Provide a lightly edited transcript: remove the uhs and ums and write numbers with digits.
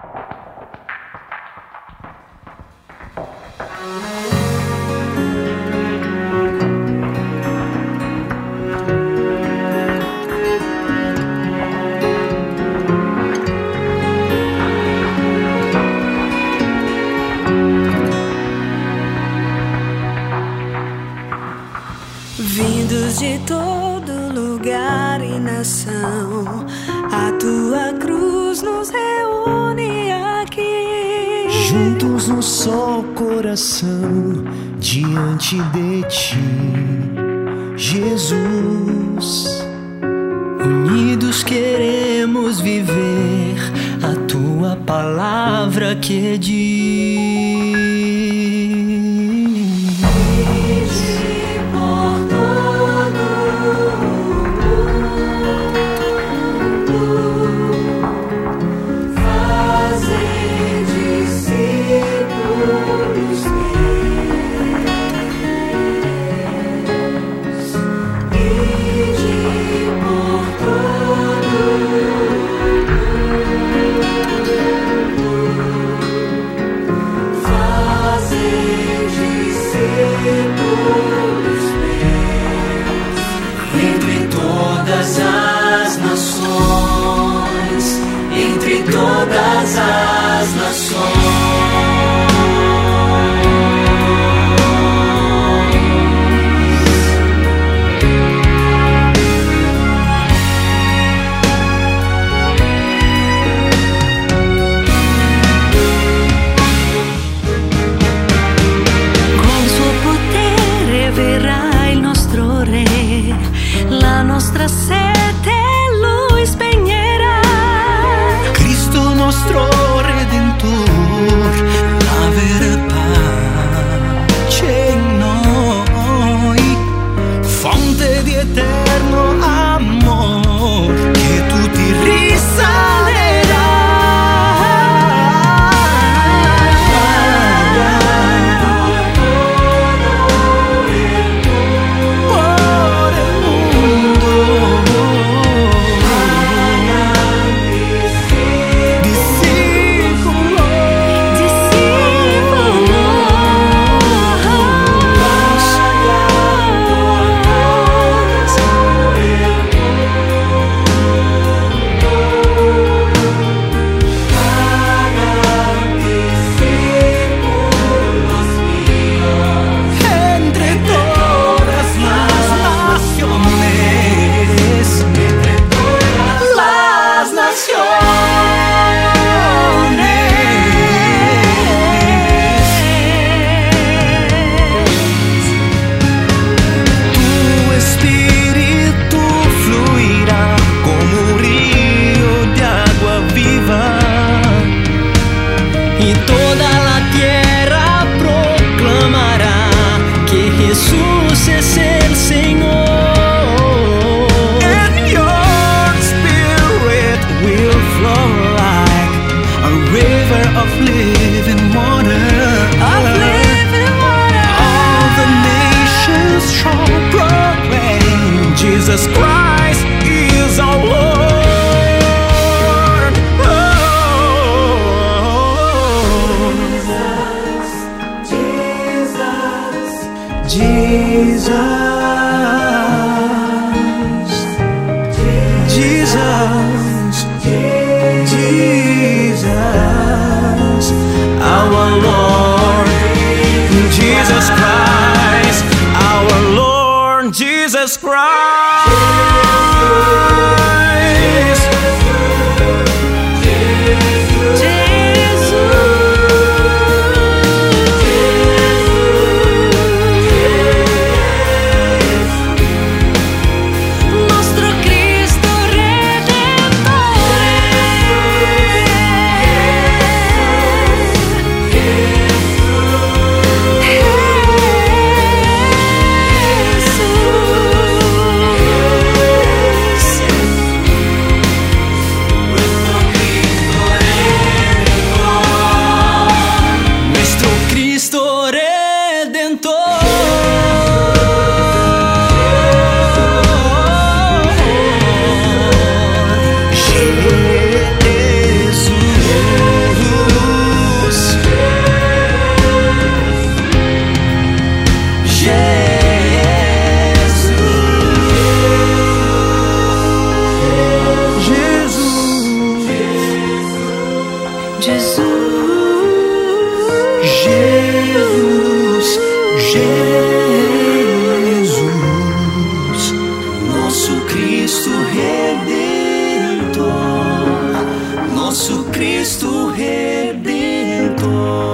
Vindos de todo lugar e nação, a tua cruz nos reúne aqui. Juntos no só coração, diante de ti, Jesus. Unidos queremos viver a tua palavra que diz: entre todas as nações, entre todas as nações. La nostra sete lui spegnerà. Cristo nostro Redentor, l'avere pace in noi, fonte di eterno amor, che tu ti risalerai. Jesus Christ is our Lord. Jesus, Jesus, Jesus, Jesus, our Lord, Jesus Christ, our Lord, Jesus Christ. Jesus, Jesus, nosso Cristo Redentor, nosso Cristo Redentor.